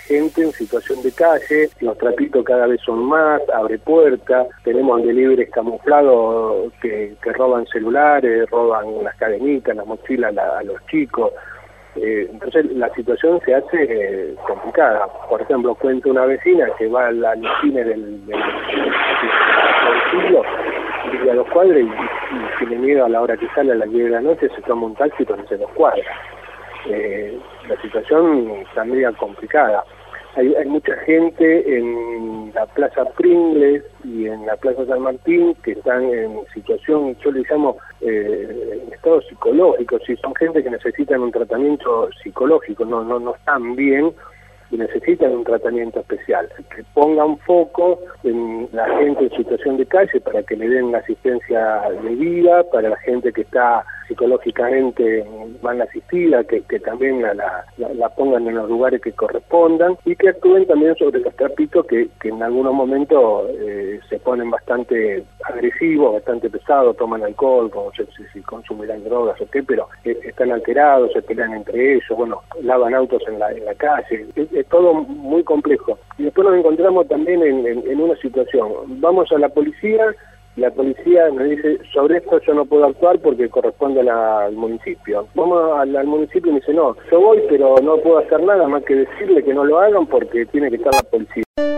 gente en situación de calle, los trapitos cada vez son más, abre puertas, tenemos deliveries camuflados que roban celulares, roban las cadenitas, las mochilas a los chicos. Entonces la situación se hace complicada. Por ejemplo, cuenta una vecina que va al cine del siglo, vive a 2 cuadras y tiene miedo a la hora que sale a las 10 de la noche, se toma un taxi por ese 2 cuadras. La situación está media complicada. Hay mucha gente en la Plaza Pringles y en la Plaza San Martín que están en situación, yo les llamo estado psicológico, si son gente que necesitan un tratamiento psicológico, no están bien y necesitan un tratamiento especial, que pongan foco en la gente en situación de calle para que le den la asistencia debida, para la gente que está psicológicamente mal asistida, que también la pongan en los lugares que correspondan y que actúen también sobre los trapitos que en algunos momentos se ponen bastante agresivos, bastante pesados, toman alcohol, no sé si consumirán drogas o qué, pero están alterados, se pelean entre ellos, bueno, lavan autos en la calle. Es todo muy complejo. Y después nos encontramos también en una situación. Vamos a la policía nos dice, sobre esto yo no puedo actuar porque corresponde al municipio. Vamos al municipio y me dice, no, yo voy, pero no puedo hacer nada más que decirle que no lo hagan porque tiene que estar la policía.